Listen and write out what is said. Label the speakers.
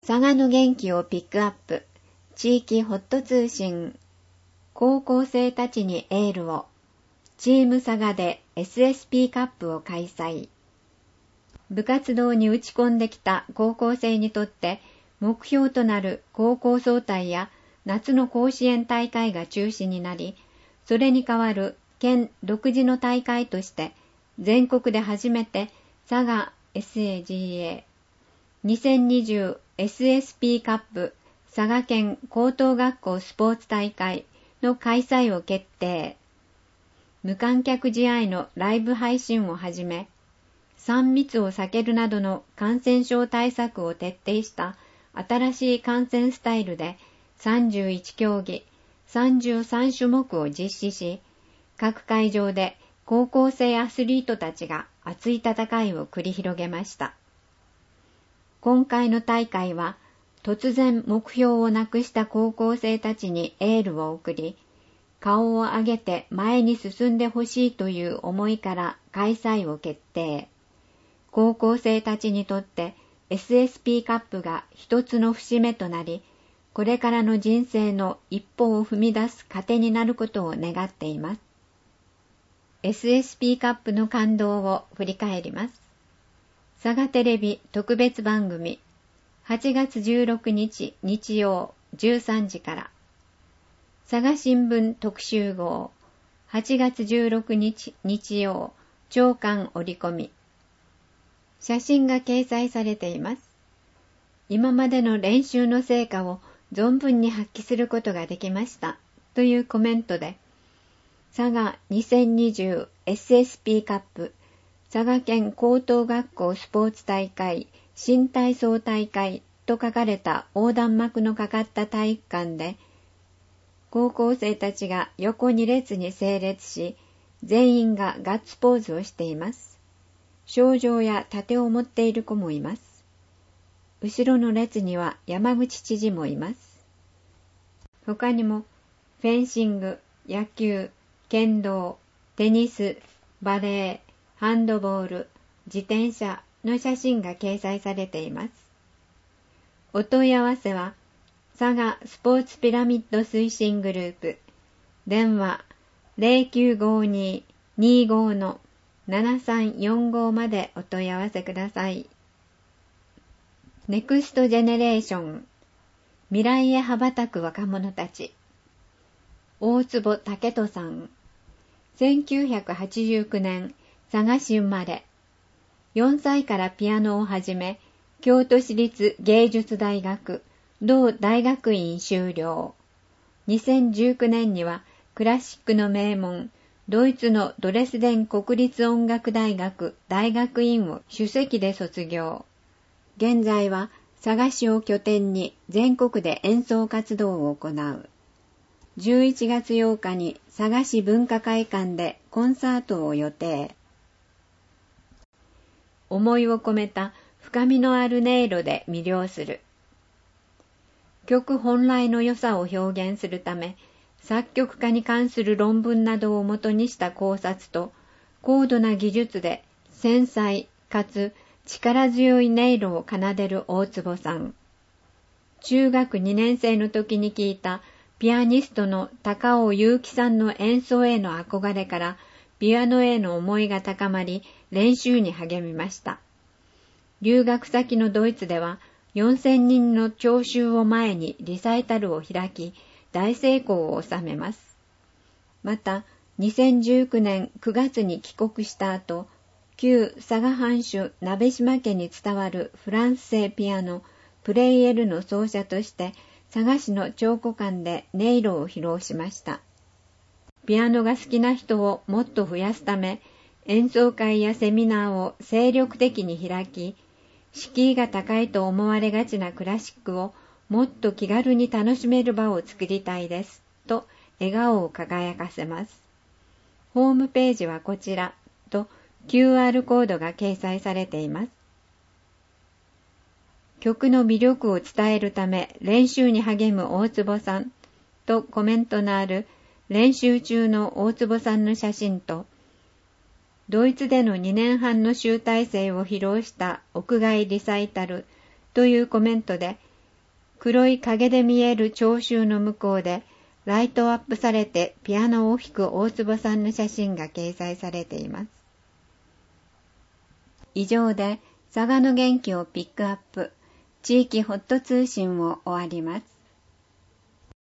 Speaker 1: 佐賀の元気をピックアップ、地域ホット通信。高校生たちにエールを。チーム佐賀で SSP カップを開催。部活動に打ち込んできた高校生にとって目標となる高校総体や夏の甲子園大会が中止になり、それに代わる県独自の大会として全国で初めて佐賀 SAGA 2020 SSP カップ佐賀県高等学校スポーツ大会の開催を決定。無観客試合のライブ配信をはじめ、3密を避けるなどの感染症対策を徹底した新しい観戦スタイルで31競技、33種目を実施し、各会場で高校生アスリートたちが熱い戦いを繰り広げました。今回の大会は、突然目標をなくした高校生たちにエールを送り、顔を上げて前に進んでほしいという思いから開催を決定。高校生たちにとって SSP カップが一つの節目となり、これからの人生の一歩を踏み出す糧になることを願っています。SSP カップの感動を振り返ります。佐賀テレビ特別番組8月16日日曜13時から佐賀新聞特集号8月16日日曜朝刊折り込み写真が掲載されています。今までの練習の成果を存分に発揮することができましたというコメントで佐賀2020 SSP カップ佐賀県高等学校スポーツ大会新体操大会と書かれた横断幕のかかった体育館で高校生たちが横2列に整列し全員がガッツポーズをしています。賞状や盾を持っている子もいます。後ろの列には山口知事もいます。他にもフェンシング、野球、剣道、テニス、バレー、ハンドボール、自転車の写真が掲載されています。お問い合わせは、佐賀スポーツピラミッド推進グループ、電話 0952-25-7345 までお問い合わせください。ネクストジェネレーション、未来へ羽ばたく若者たち。大坪武人さん、1989年、佐賀市生まれ。4歳からピアノを始め、京都市立芸術大学、同大学院修了。2019年にはクラシックの名門、ドイツのドレスデン国立音楽大学大学院を首席で卒業。現在は佐賀市を拠点に全国で演奏活動を行う。11月8日に佐賀市文化会館でコンサートを予定。思いを込めた深みのある音色で魅了する。曲本来の良さを表現するため、作曲家に関する論文などをもとにした考察と、高度な技術で繊細かつ力強い音色を奏でる大坪さん。中学2年生の時に聴いたピアニストの高尾祐樹さんの演奏への憧れから、ピアノへの思いが高まり、練習に励みました。留学先のドイツでは、4000人の聴衆を前にリサイタルを開き、大成功を収めます。また、2019年9月に帰国した後、旧佐賀藩主鍋島家に伝わるフランス製ピアノ、プレイエルの奏者として、佐賀市の彫刻館で音色を披露しました。ピアノが好きな人をもっと増やすため、演奏会やセミナーを精力的に開き、敷居が高いと思われがちなクラシックをもっと気軽に楽しめる場を作りたいです、と笑顔を輝かせます。ホームページはこちらと QR コードが掲載されています。曲の魅力を伝えるため練習に励む大坪さんとコメントのある練習中の大坪さんの写真と、ドイツでの2年半の集大成を披露した屋外リサイタルというコメントで、 黒い影で見える聴衆の向こうで、ライトアップされてピアノを弾く大坪さんの写真が掲載されています。以上で佐賀の元気をピックアップ、地域ホット通信を終わります。